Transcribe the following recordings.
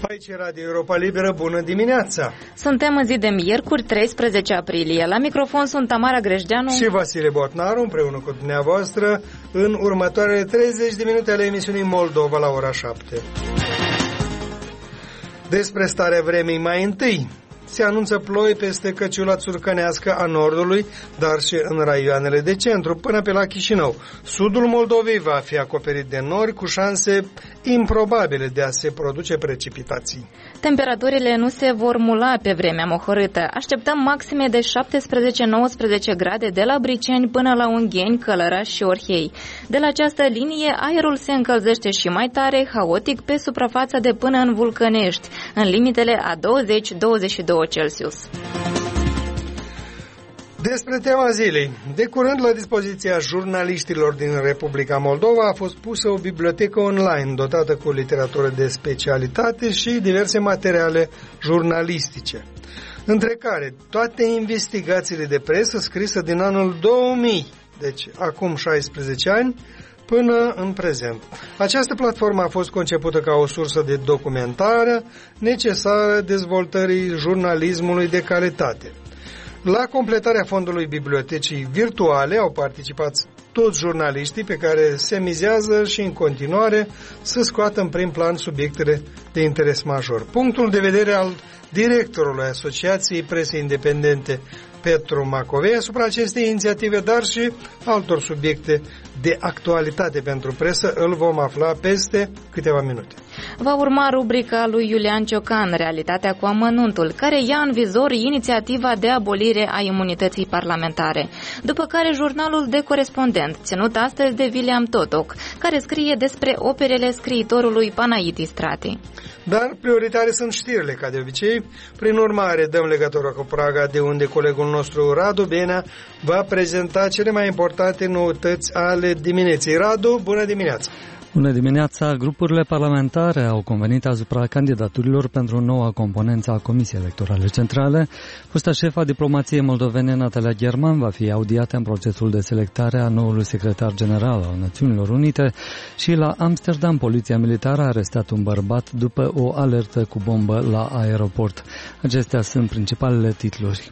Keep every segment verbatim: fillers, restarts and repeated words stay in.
Aici Radio Europa Liberă, bună dimineața! Suntem în zi de miercuri, treisprezece aprilie. La microfon sunt Tamara Grejdeanu și Vasile Botnaru, împreună cu dumneavoastră, în următoarele treizeci de minute ale emisiunii Moldova la ora șapte. Despre starea vremii mai întâi. Se anunță ploi peste căciula țurcănească a nordului, dar și în raioanele de centru, până pe la Chișinău. Sudul Moldovei va fi acoperit de nori, cu șanse improbabile de a se produce precipitații. Temperaturile nu se vor mula pe vremea mohorâtă. Așteptăm maxime de șaptesprezece nouăsprezece grade de la Briceni până la Ungheni, Călăraș și Orhei. De la această linie, aerul se încălzește și mai tare, haotic, pe suprafața de până în Vulcănești, în limitele a douăzeci douăzeci și doi Celsius. Despre tema zilei. De curând, la dispoziția jurnaliștilor din Republica Moldova a fost pusă o bibliotecă online dotată cu literatură de specialitate și diverse materiale jurnalistice, între care toate investigațiile de presă scrise din anul două mii, deci acum șaisprezece ani, până în prezent. Această platformă a fost concepută ca o sursă de documentare necesară dezvoltării jurnalismului de calitate. La completarea fondului bibliotecii virtuale au participat toți jurnaliștii pe care se mizează și în continuare să scoată în prim plan subiectele de interes major. Punctul de vedere al directorului Asociației Presei Independente, Petru Macovei, asupra acestei inițiative, dar și altor subiecte de actualitate pentru presă, îl vom afla peste câteva minute. Va urma rubrica lui Iulian Ciocan, Realitatea cu amănuntul, care ia în vizor inițiativa de abolire a imunității parlamentare. După care jurnalul de corespondent, ținut astăzi de William Totoc, care scrie despre operele scriitorului Panaiti Strati. Dar prioritare sunt știrile, ca de obicei. Prin urmare, dăm legătura cu Praga, de unde colegul nostru Radu Benea va prezenta cele mai importante noutăți ale dimineții. Radu, bună dimineața! Bună dimineața! Grupurile parlamentare au convenit asupra candidaturilor pentru noua componență a Comisiei Electorale Centrale. Fosta șefa diplomației moldovene, Natalia German, va fi audiată în procesul de selectare a noului secretar general al Națiunilor Unite și la Amsterdam, poliția militară a arestat un bărbat după o alertă cu bombă la aeroport. Acestea sunt principalele titluri.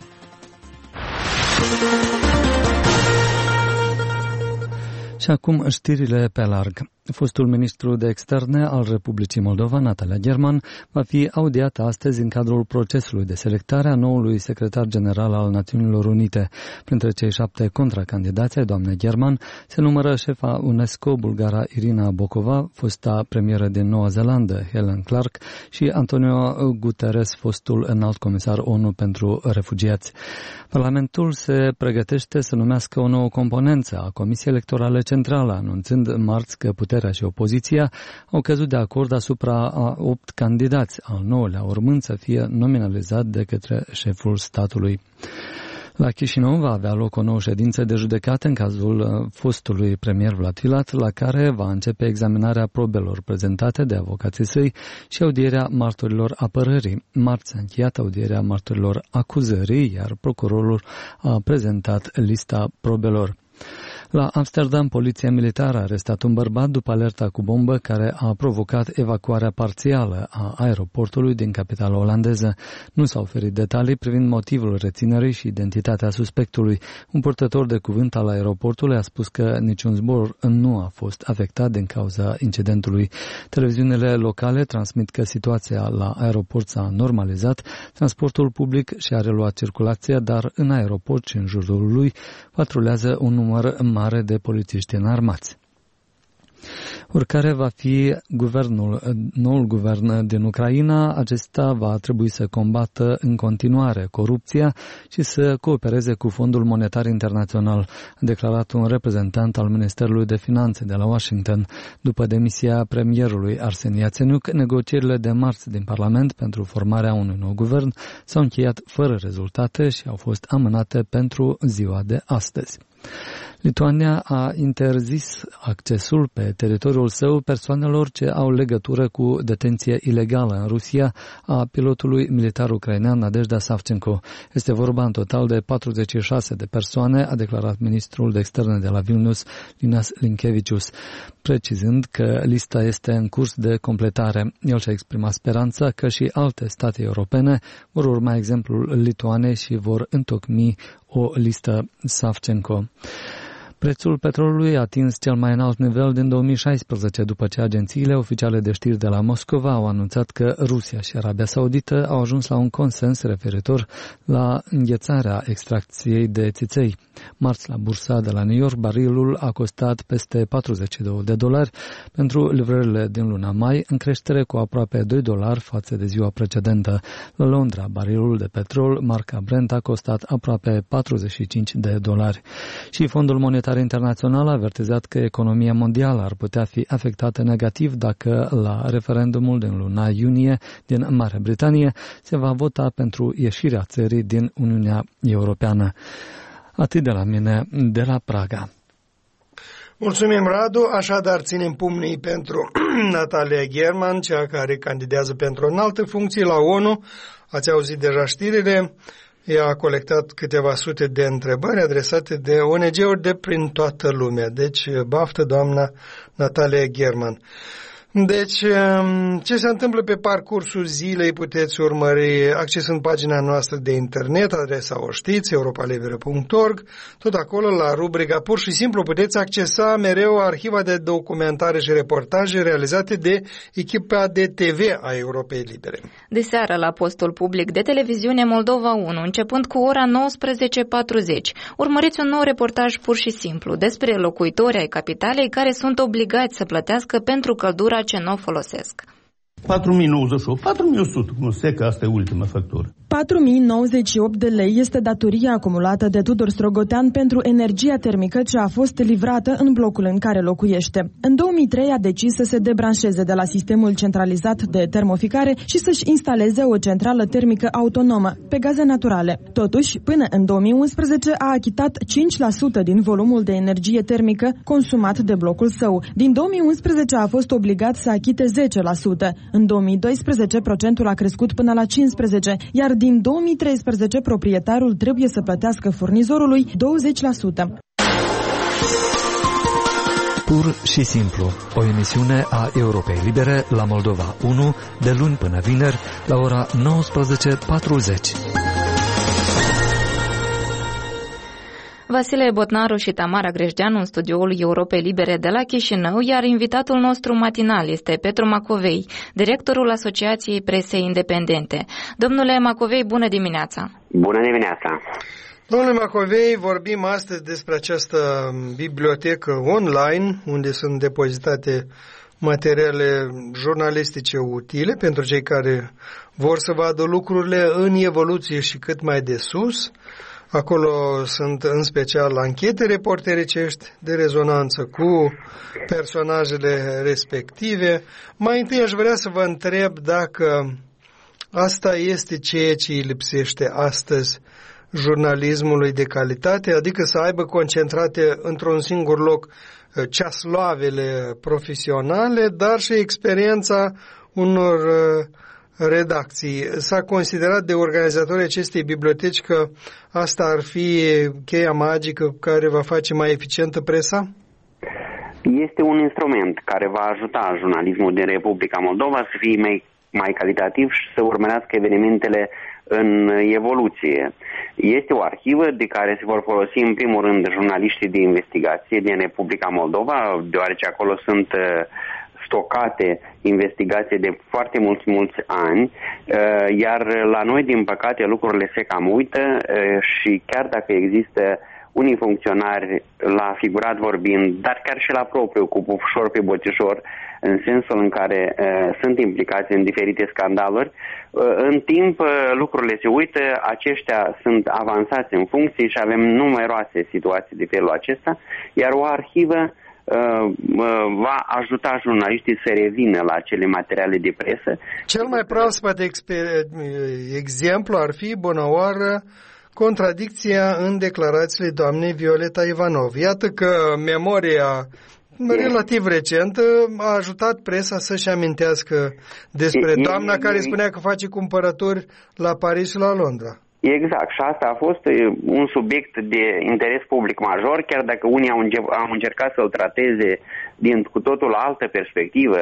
Și acum știrile pe larg. Fostul ministru de externe al Republicii Moldova, Natalia German, va fi audiată astăzi în cadrul procesului de selectare a noului secretar general al Națiunilor Unite. Printre cei șapte contracandidați ai doamnei German se numără șefa UNESCO, bulgara Irina Bokova, fosta premieră din Noua Zeelandă, Helen Clark, și Antonio Guterres, fostul înalt comisar ONU pentru refugiați. Parlamentul se pregătește să numească o nouă componență a Comisiei Electorale Centrale, anunțând marți că puterea și opoziția au căzut de acord asupra a opt candidați, al nouălea urmând să fie nominalizat de către șeful statului. La Chișinău va avea loc o nouă ședință de judecată în cazul fostului premier Vlad Filat, la care va începe examinarea probelor prezentate de avocații săi și audierea martorilor apărării. Marți s-a încheiat audierea martorilor acuzării, iar procurorul a prezentat lista probelor. La Amsterdam, poliția militară a arestat un bărbat după alerta cu bombă care a provocat evacuarea parțială a aeroportului din capitala olandeză. Nu s-au oferit detalii privind motivul reținerii și identitatea suspectului. Un purtător de cuvânt al aeroportului a spus că niciun zbor nu a fost afectat din cauza incidentului. Televiziunile locale transmit că situația la aeroport s-a normalizat, transportul public și-a reluat circulația, dar în aeroport și în jurul lui patrulează un număr mare de polițiști înarmați. Oricare va fi guvernul, noul guvern din Ucraina, acesta va trebui să combată în continuare corupția și să coopereze cu Fondul Monetar Internațional, a declarat un reprezentant al Ministerului de Finanțe de la Washington. După demisia premierului Arseni Yatsenyuk, negocierile de marți din Parlament pentru formarea unui nou guvern s-au încheiat fără rezultate și au fost amânate pentru ziua de astăzi. Lituania a interzis accesul pe teritoriul său persoanelor ce au legătură cu detenție ilegală în Rusia a pilotului militar ucrainean Nadezhda Savchenko. Este vorba în total de patruzeci și șase de persoane, a declarat ministrul de externe de la Vilnius, Linas Linkevicius, precizând că lista este în curs de completare. El și-a exprimat speranța că și alte state europene vor urma exemplul Lituanei și vor întocmi o listă Savchenko. Prețul petrolului a atins cel mai înalt nivel din două mii șaisprezece, după ce agențiile oficiale de știri de la Moscova au anunțat că Rusia și Arabia Saudită au ajuns la un consens referitor la înghețarea extracției de țiței. Marți, la bursa de la New York, barilul a costat peste patruzeci și doi de dolari pentru livrările din luna mai, în creștere cu aproape doi dolari față de ziua precedentă. La Londra, barilul de petrol, marca Brent, a costat aproape patruzeci și cinci de dolari. Și Fondul Monetar Internațional a avertizat că economia mondială ar putea fi afectată negativ dacă la referendumul din luna iunie din Marea Britanie se va vota pentru ieșirea țării din Uniunea Europeană. Atât de la mine, de la Praga. Mulțumim, Radu. Așadar, ținem pumnii pentru Natalia German, cea care candidează pentru o înaltă funcție la ONU. Ați auzit deja știrile. Ea a colectat câteva sute de întrebări adresate de O N G-uri de prin toată lumea. Deci, baftă, doamna Natalia German. Deci, ce se întâmplă pe parcursul zilei puteți urmări accesând pagina noastră de internet, adresa o știți, europalibera punct org. Tot acolo, la rubrica Pur și Simplu, puteți accesa mereu arhiva de documentare și reportaje realizate de echipa de T V a Europei Libere. De seară, la postul public de televiziune Moldova unu, începând cu ora nouăsprezece patruzeci, urmăriți un nou reportaj Pur și Simplu despre locuitorii ai capitalei care sunt obligați să plătească pentru căldura ce nu o folosesc. patru mii nouăzeci și opt, patru mii o sută, cum se că asta e ultima factură. patru mii nouăzeci și opt de lei este datoria acumulată de Tudor Strogotean pentru energia termică ce a fost livrată în blocul în care locuiește. În două mii trei a decis să se debranșeze de la sistemul centralizat de termoficare și să-și instaleze o centrală termică autonomă, pe gaze naturale. Totuși, până în două mii unsprezece a achitat cinci la sută din volumul de energie termică consumat de blocul său. Din două mii unsprezece a fost obligat să achite zece la sută. În două mii doisprezece procentul a crescut până la cincisprezece la sută, iar din două mii treisprezece proprietarul trebuie să plătească furnizorului douăzeci la sută. Pur și Simplu, o emisiune a Europei Libere la Moldova unu, de luni până vineri, la ora nouăsprezece patruzeci. Vasile Botnaru și Tamara Grejdeanu în studioul Europei Libere de la Chișinău, iar invitatul nostru matinal este Petru Macovei, directorul Asociației Presei Independente. Domnule Macovei, bună dimineața! Bună dimineața! Domnule Macovei, vorbim astăzi despre această bibliotecă online, unde sunt depozitate materiale jurnalistice utile pentru cei care vor să vadă lucrurile în evoluție și cât mai de sus. Acolo sunt în special anchete reportericești de rezonanță cu personajele respective. Mai întâi aș vrea să vă întreb dacă asta este ceea ce îi lipsește astăzi jurnalismului de calitate, adică să aibă concentrate într-un singur loc ceasloavele profesionale, dar și experiența unor redacții. S-a considerat de organizatorii acestei biblioteci că asta ar fi cheia magică care va face mai eficientă presa? Este un instrument care va ajuta jurnalismul din Republica Moldova să fie mai, mai calitativ și să urmărească evenimentele în evoluție. Este o arhivă de care se vor folosi în primul rând jurnaliștii de investigație din Republica Moldova, deoarece acolo sunt stocate investigații de foarte mulți, mulți ani, iar la noi, din păcate, lucrurile se cam uită și chiar dacă există unii funcționari la figurat vorbind, dar chiar și la propriu, cu ușor pe botișor, în sensul în care uh, sunt implicați în diferite scandaluri, uh, în timp uh, lucrurile se uită, aceștia sunt avansați în funcții și avem numeroase situații de felul acesta, iar o arhivă uh, uh, va ajuta jurnaliștii să revină la acele materiale de presă. Cel mai proaspăt exemplu ar fi, bună oară, contradicția în declarațiile doamnei Violeta Ivanov. Iată că memoria relativ recentă a ajutat presa să-și amintească despre e, doamna e, care e, spunea că face cumpărături la Paris și la Londra. Exact, și asta a fost un subiect de interes public major, chiar dacă unii au, înce- au încercat să-l trateze din cu totul altă perspectivă,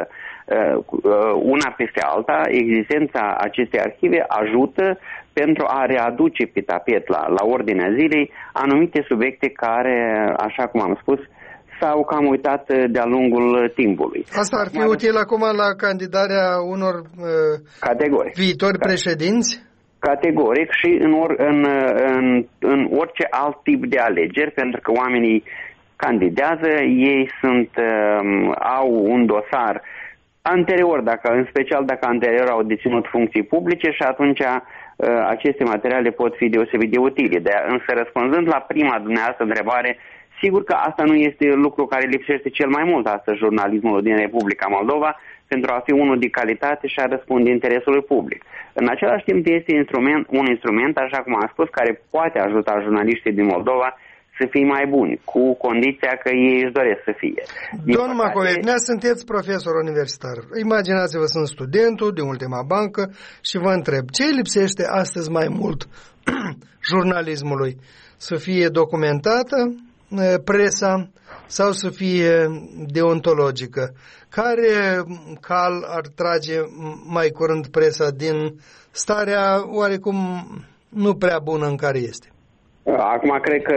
una peste alta. Existența acestei arhive ajută pentru a readuce pe tapet la, la ordinea zilei anumite subiecte care, așa cum am spus, s-au cam uitat de-a lungul timpului. Asta ar fi acum, util acum la candidarea unor uh, categoric. viitori președinți? Categoric și în, or, în, în, în orice alt tip de alegeri, pentru că oamenii candidează, ei sunt, um, au un dosar anterior, dacă, în special dacă anterior au deținut funcții publice și atunci uh, aceste materiale pot fi deosebit de utile. De, însă răspunzând la prima dumneavoastră întrebare, sigur că asta nu este lucru care lipsește cel mai mult astăzi jurnalismul din Republica Moldova, pentru a fi unul de calitate și a răspunde interesului public. În același timp este instrument, un instrument, așa cum am spus, care poate ajuta jurnaliștii din Moldova să fie mai buni, cu condiția că ei își doresc să fie. Domnul Macovei, dumneavoastră sunteți profesor universitar. Imaginați-vă, sunt studentul de ultima bancă și vă întreb, ce lipsește astăzi mai mult jurnalismului? Să fie documentată presa sau să fie deontologică? Care cal ar trage mai curând presa din starea oarecum nu prea bună în care este? Acum cred că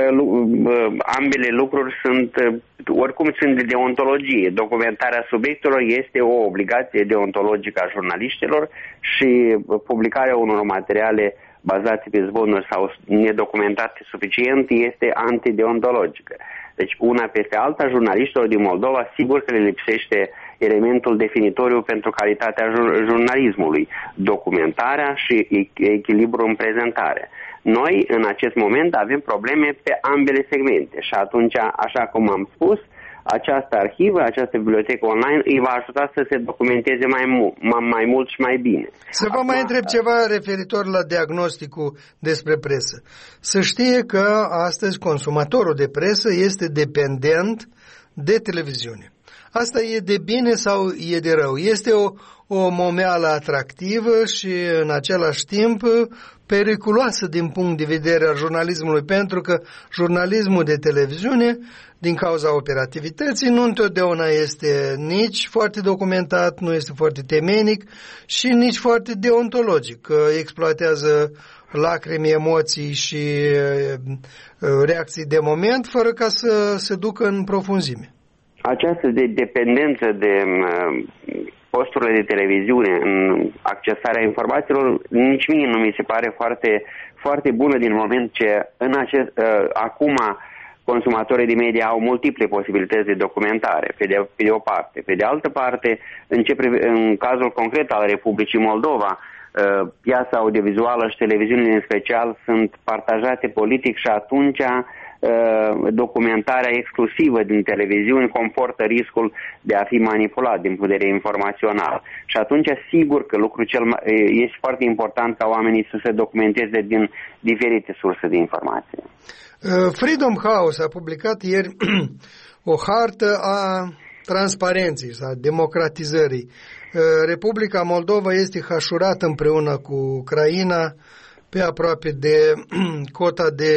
ambele lucruri sunt, oricum sunt de deontologie. Documentarea subiectelor este o obligație deontologică a jurnaliștilor și publicarea unor materiale bazate pe zvonuri sau nedocumentate suficient este antideontologică. Deci una peste alta, jurnaliștilor din Moldova sigur că le lipsește elementul definitoriu pentru calitatea jurnalismului, documentarea și echilibru în prezentare. Noi, în acest moment, avem probleme pe ambele segmente și atunci, așa cum am spus, această arhivă, această bibliotecă online îi va ajuta să se documenteze mai, mu- mai mult și mai bine. Să vă mai întreb ceva referitor la diagnosticul despre presă. Să știe că astăzi consumatorul de presă este dependent de televiziune. Asta e de bine sau e de rău? Este o, o momeală atractivă și în același timp periculoasă din punct de vedere al jurnalismului, pentru că jurnalismul de televiziune, din cauza operativității, nu întotdeauna este nici foarte documentat, nu este foarte temenic și nici foarte deontologic, că exploatează lacrimi, emoții și reacții de moment, fără ca să se ducă în profunzime. Această de dependență de posturile de televiziune în accesarea informațiilor, nici mie nu mi se pare foarte, foarte bună, din moment ce în acest, uh, acum consumatorii de media au multiple posibilități de documentare, pe de, pe de o parte. Pe de altă parte, în, ce prive, în cazul concret al Republicii Moldova, uh, piața audiovizuală și televiziunile în special sunt partajate politic și atunci documentarea exclusivă din televiziuni comportă riscul de a fi manipulat din punct de vedere informațional. Și atunci, sigur că lucrul cel mai, este foarte important ca oamenii să se documenteze din diferite surse de informație. Freedom House a publicat ieri o hartă a transparenței, a democratizării. Republica Moldova este hașurată împreună cu Ucraina pe aproape de cota de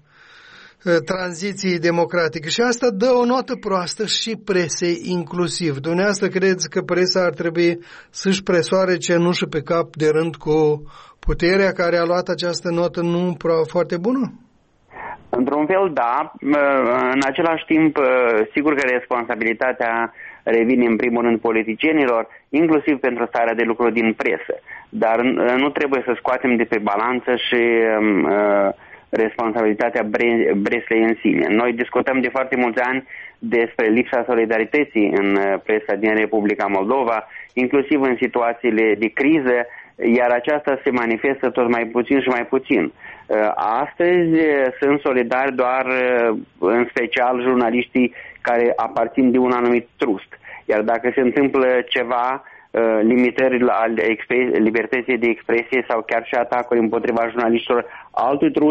tranziției democratice și asta dă o notă proastă și presei inclusiv. Dumneavoastră credeți că presa ar trebui să-și presoare cenușă pe cap de rând cu puterea care a luat această notă nu foarte bună? Într-un fel, da. În același timp, sigur că responsabilitatea revine în primul rând politicienilor, inclusiv pentru starea de lucru din presă. Dar nu trebuie să scoatem de pe balanță și uh, responsabilitatea Breslei în sine. Noi discutăm de foarte mulți ani despre lipsa solidarității în presa din Republica Moldova, inclusiv în situațiile de criză, iar aceasta se manifestă tot mai puțin și mai puțin. Astăzi sunt solidari doar în special jurnaliștii care aparțin de un anumit trust. Iar dacă se întâmplă ceva, limitări ale libertății de expresie sau chiar și atacuri împotriva jurnaliștilor altui trust,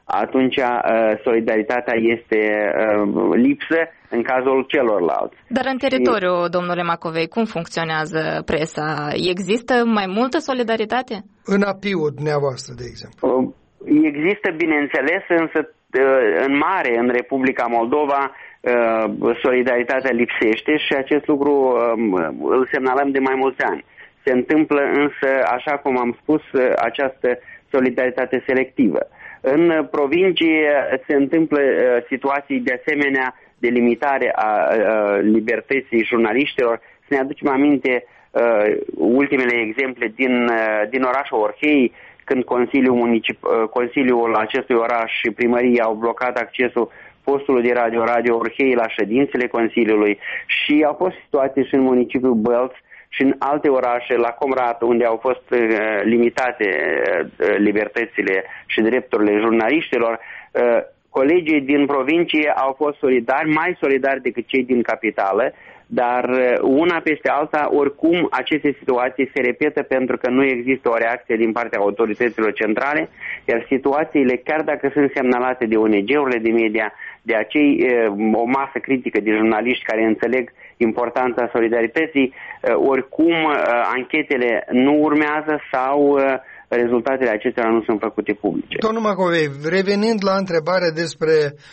atunci solidaritatea este lipsă în cazul celorlalți. Dar în teritoriu, și... domnule Macovei, cum funcționează presa? Există mai multă solidaritate? În A P I-ul dumneavoastră, de exemplu. Există, bineînțeles, însă în mare, în Republica Moldova, solidaritatea lipsește și acest lucru îl semnalăm de mai mulți ani. Se întâmplă însă, așa cum am spus, această solidaritate selectivă. În provincie se întâmplă situații de asemenea de limitare a libertății jurnaliștilor. Să ne aducem aminte ultimele exemple din, din orașul Orhei, când Consiliul, Municip, Consiliul acestui oraș și primăria au blocat accesul postului de radio, Radio Orhei, la ședințele Consiliului, și au fost situații și în municipiul Bălț și în alte orașe, la Comrat, unde au fost uh, limitate uh, libertățile și drepturile jurnaliștilor. Uh, colegii din provincie au fost solidari, mai solidari decât cei din capitală, dar una peste alta, oricum, aceste situații se repetă pentru că nu există o reacție din partea autorităților centrale, iar situațiile, chiar dacă sunt semnalate de O N G-urile de media, de acei, o masă critică de jurnaliști care înțeleg importanța solidarității, oricum, anchetele nu urmează sau rezultatele acestora nu sunt făcute publice. Domnul Macovei, revenind la întrebarea despre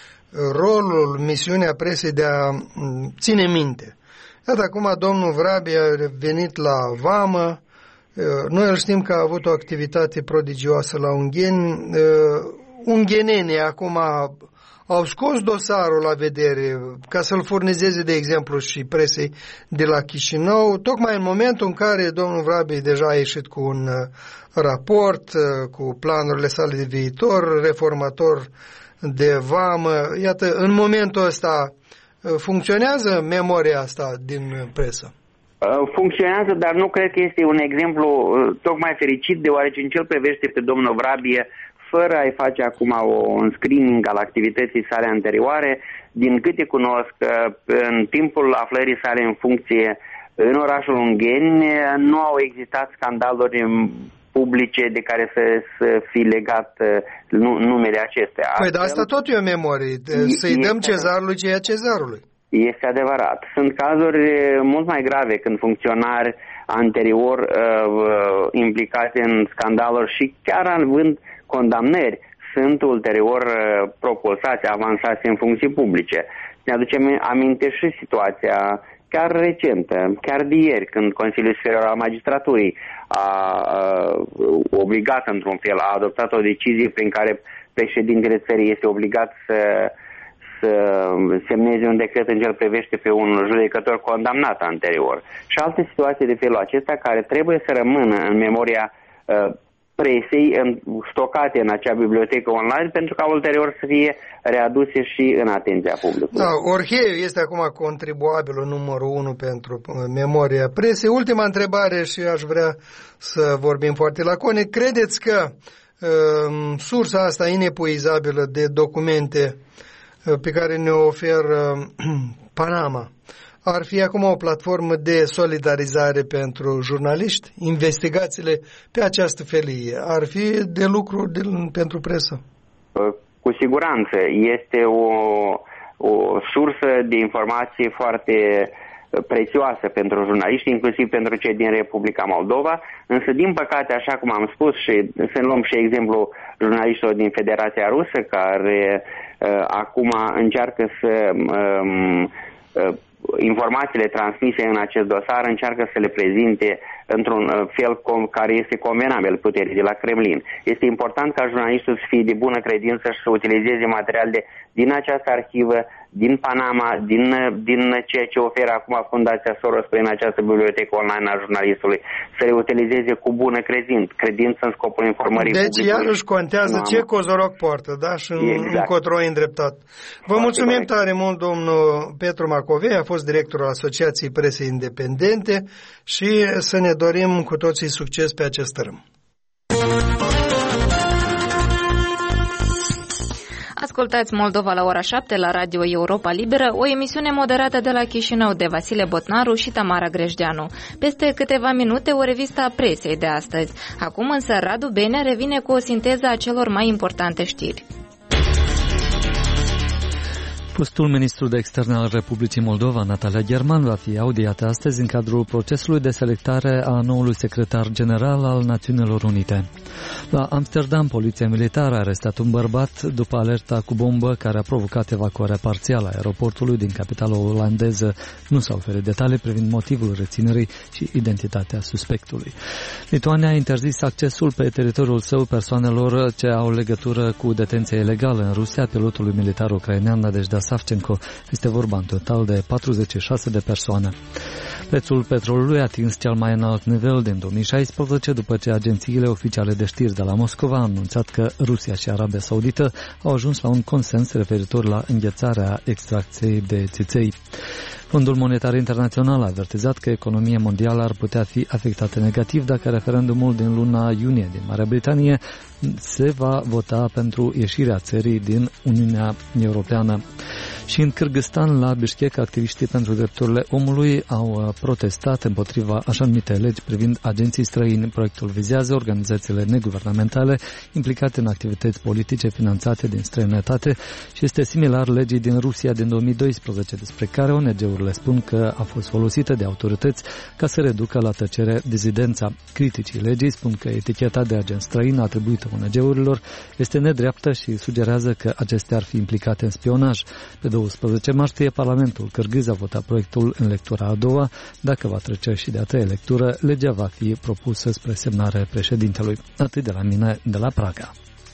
rolul, misiunea presei de a ține minte. Iată, acum domnul Vrabie a venit la vamă, noi îl știm că a avut o activitate prodigioasă la Ungheni, unghenenii acum au scos dosarul la vedere ca să-l furnizeze, de exemplu, și presei de la Chișinău, tocmai în momentul în care domnul Vrabie deja a ieșit cu un raport, cu planurile sale de viitor, reformator de vamă. Iată, în momentul ăsta funcționează memoria asta din presă? Funcționează, dar nu cred că este un exemplu tocmai fericit, deoarece în ce îl privește pe domnul Vrabie, fără a-i face acum un screening al activității sale anterioare, din câte cunosc, în timpul aflării sale în funcție în orașul Ungheni, nu au existat scandaluri publice de care să, să fi legat nu, numele acestea. Păi de asta tot e o memorie, să-i dăm cezarului ce e cezarului. Este adevărat. Sunt cazuri mult mai grave când funcționari anterior uh, implicați în scandaluri și chiar având condamnări sunt ulterior uh, propulsați, avansați în funcții publice. Ne aducem aminte și situația chiar recentă, chiar de ieri, când Consiliul Superior al Magistraturii a uh, obligat, într-un fel, a adoptat o decizie prin care președintele țării este obligat să să semneze un decret în ce îl privește pe un judecător condamnat anterior. Și alte situații de felul acesta care trebuie să rămână în memoria uh, presei, în, stocate în acea bibliotecă online, pentru ca ulterior să fie readuse și în atenția publicului. Da, Orheiu este acum contribuabilul numărul unu pentru memoria presei. Ultima întrebare și aș vrea să vorbim foarte laconic. Credeți că uh, sursa asta inepuizabilă de documente pe care ne oferă Panama ar fi acum o platformă de solidarizare pentru jurnaliști? Investigațiile pe această felie ar fi de lucru de, pentru presă? Cu siguranță. Este o, o sursă de informație foarte prețioasă pentru jurnaliști, inclusiv pentru cei din Republica Moldova, însă, din păcate, așa cum am spus, și să luăm și exemplu jurnaliștilor din Federația Rusă, care uh, acum încearcă să um, uh, informațiile transmise în acest dosar încearcă să le prezinte într-un fel care este convenabil puterii de la Kremlin. Este important ca jurnalistul să fie de bună credință și să utilizeze materiale din această arhivă, din Panama, din, din ceea ce oferă acum Fundația Soros prin această bibliotecă online a jurnalistului, să le utilizeze cu bună credință, credință în scopul informării deci, publicului. Deci iarăși contează ce cozoroc poartă, da? Și exact. Încotro îndreptat. Vă Foarte mulțumim corect. tare mult, domnul Petru Macovei, a fost directorul Asociației Presei Independente și să ne dorim cu toții succes pe acest tărâm. Ascultați Moldova la ora șapte la Radio Europa Liberă, o emisiune moderată de la Chișinău de Vasile Botnaru și Tamara Grejdeanu. Peste câteva minute o revistă a presei de astăzi. Acum însă Radu Bene revine cu o sinteză a celor mai importante știri. Fostul ministru de externe al Republicii Moldova, Natalia German, va fi audiată astăzi în cadrul procesului de selectare a noului secretar general al Națiunilor Unite. La Amsterdam, poliția militară a arestat un bărbat după alerta cu bombă care a provocat evacuarea parțială a aeroportului din capitala olandeză. Nu s-au oferit detalii privind motivul reținerii și identitatea suspectului. Lituania a interzis accesul pe teritoriul său persoanelor ce au legătură cu detenția ilegală în Rusia, pilotului militar ucrainean Nadejda Savchenko. Este vorba în total de patruzeci și șase de persoane. Prețul petrolului a atins cel mai înalt nivel din două mii șaisprezece după ce agențiile oficiale de știri de la Moscova au anunțat că Rusia și Arabia Saudită au ajuns la un consens referitor la înghețarea extracției de țiței. Fondul Monetar Internațional a avertizat că economia mondială ar putea fi afectată negativ dacă referendumul din luna iunie din Marea Britanie se va vota pentru ieșirea țării din Uniunea Europeană. Și în Kârgâstan, la Bishkek, activiștii pentru drepturile omului au protestat împotriva așa numite legi privind agenții străini. Proiectul vizează organizațiile neguvernamentale implicate în activități politice finanțate din străinătate și este similar legii din Rusia din două mii doisprezece, despre care O N G-urile spun că a fost folosită de autorități ca să reducă la tăcere dizidența. Criticii legii spun că eticheta de agent străin atribuită O N G-urilor este nedreaptă și sugerează că acestea ar fi implicate în spionaj. Pe douăsprezece martie, Parlamentul cârgâz a votat proiectul în lectura a doua. Dacă va trece și de a treia lectură, legea va fi propusă spre semnare președintelui. Atât de la mine, de la Praga.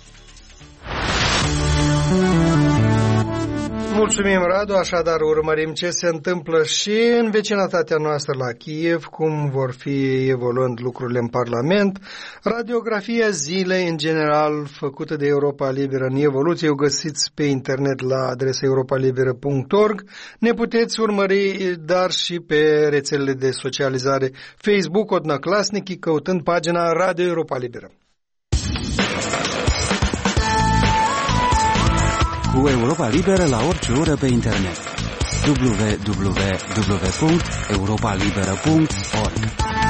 Mulțumim, Radu, așadar urmărim ce se întâmplă și în vecinătatea noastră la Kiev, cum vor fi evoluând lucrurile în Parlament. Radiografia zilei, în general, făcută de Europa Liberă în evoluție, o găsiți pe internet la adresa europa liberă punct org. Ne puteți urmări, dar și pe rețelele de socializare Facebook, Odnăclasnici, căutând pagina Radio Europa Liberă. Cu Europa Liberă la orice oră pe internet. w w w punct europa liberă punct org.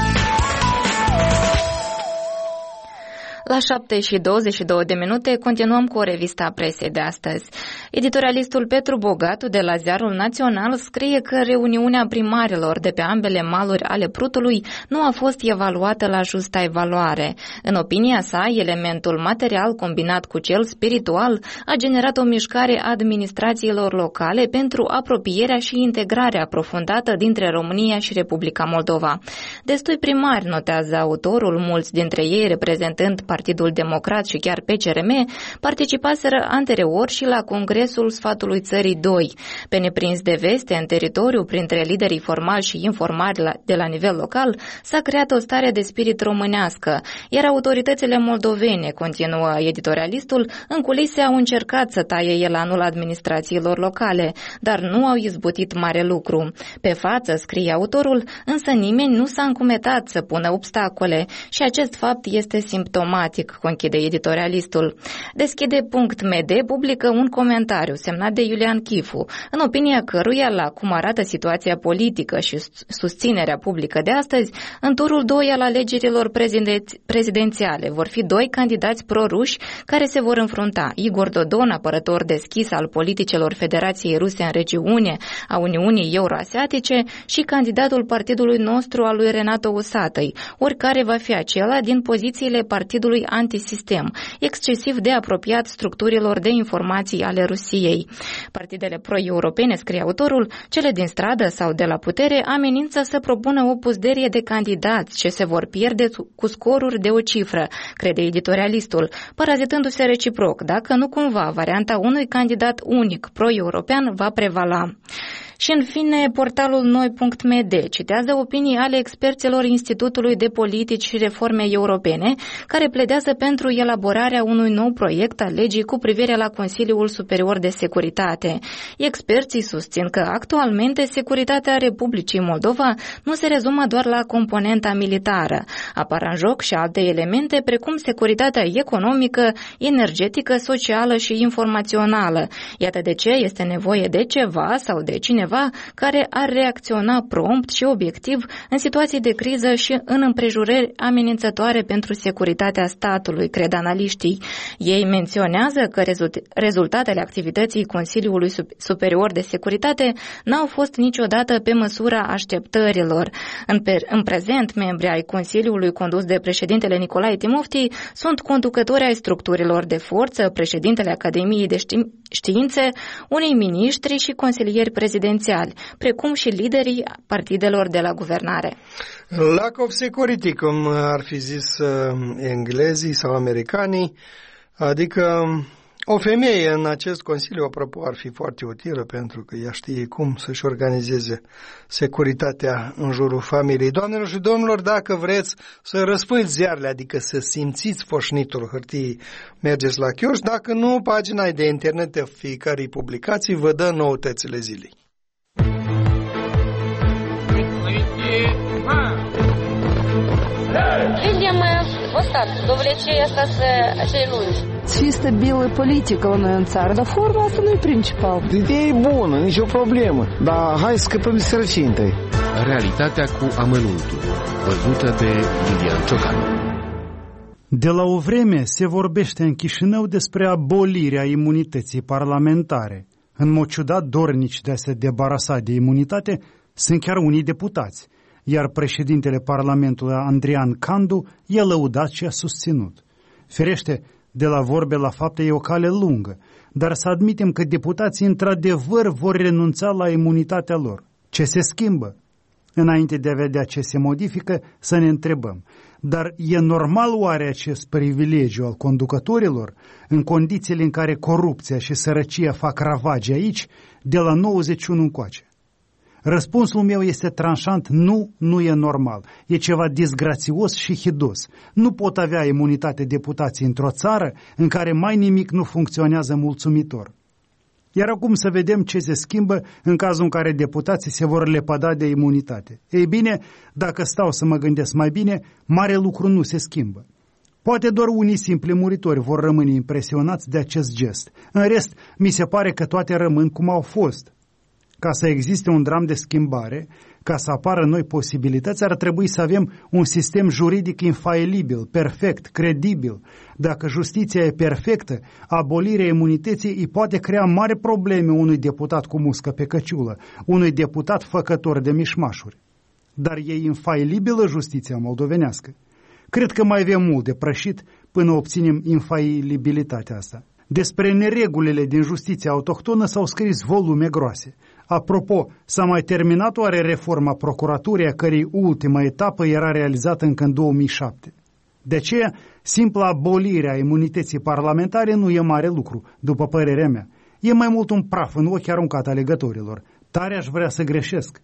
La șapte și douăzeci și două de minute continuăm cu o revistă a presei de astăzi. Editorialistul Petru Bogatu de la Ziarul Național scrie că reuniunea primarilor de pe ambele maluri ale Prutului nu a fost evaluată la justa evaluare. În opinia sa, elementul material combinat cu cel spiritual a generat o mișcare a administrațiilor locale pentru apropierea și integrarea aprofundată dintre România și Republica Moldova. Destui primari, notează autorul, mulți dintre ei reprezentând Partidul Democrat și chiar P C R M, participaseră anterior și la Congresul Sfatului Țării doi. Pe neprins de veste, în teritoriu, printre liderii formali și informali de la nivel local, s-a creat o stare de spirit românească, iar autoritățile moldovene, continuă editorialistul, în culise au încercat să taie elanul administrațiilor locale, dar nu au izbutit mare lucru. Pe față, scrie autorul, însă nimeni nu s-a încumetat să pună obstacole și acest fapt este simptomatic, conchide editorialistul. Deschide punct m d publică un comentariu semnat de Iulian Chifu, în opinia căruia, la cum arată situația politică și susținerea publică de astăzi, în turul doi al alegerilor prezidențiale vor fi doi candidați proruși care se vor înfrunta: Igor Dodon, apărător deschis al politicilor Federației Ruse în regiune a Uniunii Euroasiatice, și candidatul partidului nostru al lui Renato Usatăi, oricare va fi acela din pozițiile partidului antisistem, excesiv de apropiat structurilor de informații ale Rusiei. Partidele pro-europene, scrie autorul, cele din stradă sau de la putere, amenință să propună o puzderie de candidați ce se vor pierde cu scoruri de o cifră, crede editorialistul, parazitându-se reciproc, dacă nu cumva varianta unui candidat unic pro-european va prevala. Și în fine, portalul noi punct m d citează opinii ale experților Institutului de Politici și Reforme Europene, care pledează pentru elaborarea unui nou proiect al legii cu privire la Consiliul Superior de Securitate. Experții susțin că actualmente securitatea Republicii Moldova nu se rezumă doar la componenta militară. Apar în joc și alte elemente precum securitatea economică, energetică, socială și informațională. Iată de ce este nevoie de ceva sau de cineva altcineva care ar reacționa prompt și obiectiv în situații de criză și în împrejurări amenințătoare pentru securitatea statului, cred analiștii. Ei menționează că rezultatele activității Consiliului Superior de Securitate n-au fost niciodată pe măsura așteptărilor. În, pe, în prezent, membrii ai Consiliului condus de președintele Nicolae Timofti sunt conducători ai structurilor de forță, președintele Academiei de Științe, unei miniștri și consilieri prezidențiali, precum și liderii partidelor de la guvernare. Lack of security, cum ar fi zis uh, englezii sau americanii, adică o femeie în acest consiliu, apropo, ar fi foarte utilă pentru că ea știe cum să-și organizeze securitatea în jurul familiei. Doamnelor și domnilor, dacă vreți să răspândiți ziarele, adică să simțiți foșnitul hârtiei, mergeți la chioș. Dacă nu, pagina de internet a fiecărei publicații vă dă noutățile zilei. Видимо, вот так, до влечения acei lungi. Чисто белая политика у нас în țară, dar forma asta nu e principal. Ideea e bună, nicio problemă, dar hai să scăpăm de sărăcie întâi. Realitatea cu amănuntul, văzută de Lilian Ciocanu. De la o vreme se vorbește în Chișinău despre abolirea imunității parlamentare. În mod ciudat, dornici de a se debarasa de imunitate sunt chiar unii deputați, iar președintele Parlamentului Andrian Candu i-a lăudat și a susținut. Ferește, de la vorbe la fapte e o cale lungă, dar să admitem că deputații într-adevăr vor renunța la imunitatea lor. Ce se schimbă? Înainte de a vedea ce se modifică, să ne întrebăm. Dar e normal oare acest privilegiu al conducătorilor în condițiile în care corupția și sărăcia fac ravage aici de la nouăzeci și unu încoace? Răspunsul meu este tranșant, nu, nu e normal. E ceva disgrațios și hidos. Nu pot avea imunitate deputații într-o țară în care mai nimic nu funcționează mulțumitor. Iar acum să vedem ce se schimbă în cazul în care deputații se vor lepăda de imunitate. Ei bine, dacă stau să mă gândesc mai bine, mare lucru nu se schimbă. Poate doar unii simpli muritori vor rămâne impresionați de acest gest. În rest, mi se pare că toate rămân cum au fost. Ca să existe un dram de schimbare, ca să apară noi posibilități, ar trebui să avem un sistem juridic infailibil, perfect, credibil. Dacă justiția e perfectă, abolirea imunității îi poate crea mari probleme unui deputat cu muscă pe căciulă, unui deputat făcător de mișmașuri. Dar e infailibilă justiția moldovenească. Cred că mai avem mult de prășit până obținem infailibilitatea asta. Despre neregulile din justiția autohtonă s-au scris volume groase. Apropo, s-a mai terminat oare reforma procuraturii, a cărei ultima etapă era realizată încă în două mii șapte. De aceea, simpla abolire a imunității parlamentare nu e mare lucru, după părerea mea. E mai mult un praf în ochi aruncat alegătorilor. Tare aș vrea să greșesc.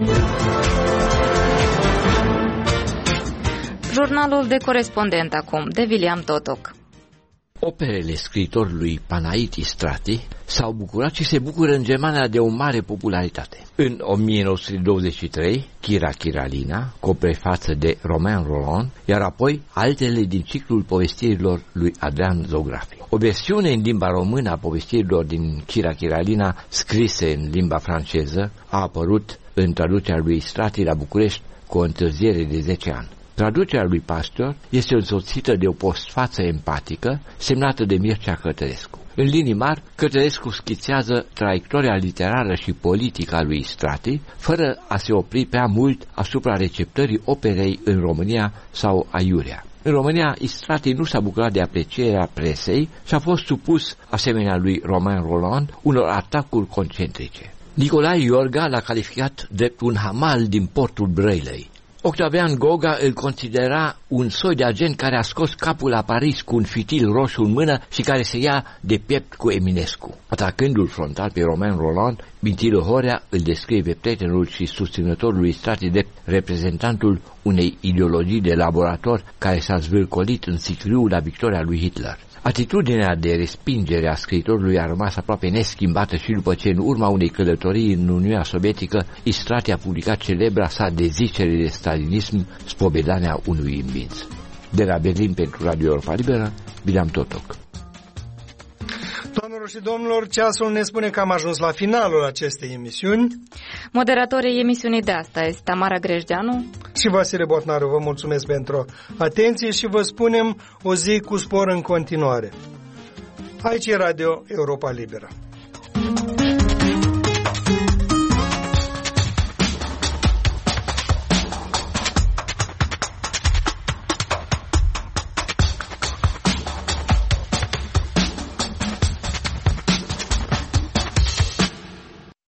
Jurnalul de corespondent acum, de William Totoc. Operele scriitorului Panait Istrati s-au bucurat și se bucură în Germania de o mare popularitate. În o mie nouă sute douăzeci și trei, Chira Chiralina, cu o prefață de Romain Rolland, iar apoi altele din ciclul povestirilor lui Adrian Zografi. O versiune în limba română a povestirilor din Chira Chiralina, scrise în limba franceză, a apărut în traducerea lui Istrati la București cu o întârziere de zece ani. Traducerea lui Pastor este însoțită de o postfață empatică semnată de Mircea Cătărescu. În linii mari, Cătărescu schițează traiectoria literară și politică a lui Istrati, fără a se opri prea mult asupra receptării operei în România sau aiurea. În România, Istrati nu s-a bucurat de aprecierea presei și a fost supus, asemenea lui Romain Rolland, unor atacuri concentrice. Nicolae Iorga l-a calificat drept un hamal din portul Brăilei. Octavian Goga îl considera un soi de agent care a scos capul la Paris cu un fitil roșu în mână și care se ia de piept cu Eminescu. Atacându-l frontal pe Romain Rolland, Bintilă Horea îl descrie pe prietenul și susținătorul lui Istrati de reprezentantul unei ideologii de laborator care s-a zvârcolit în sicriul la victoria lui Hitler. Atitudinea de respingere a scriitorului a rămas aproape neschimbată și după ce, în urma unei călătorii în Uniunea Sovietică, Istrati a publicat celebra sa dezicere de stalinism, spovedania unui învins. De la Berlin pentru Radio Europa Liberă, William Totoc. Doamnelor Doamnelor și domnilor, ceasul ne spune că am ajuns la finalul acestei emisiuni. Moderatorii emisiunii de astăzi, Tamara Grejdeanu și Vasile Botnaru, vă mulțumesc pentru atenție și vă spunem o zi cu spor în continuare. Aici e Radio Europa Liberă.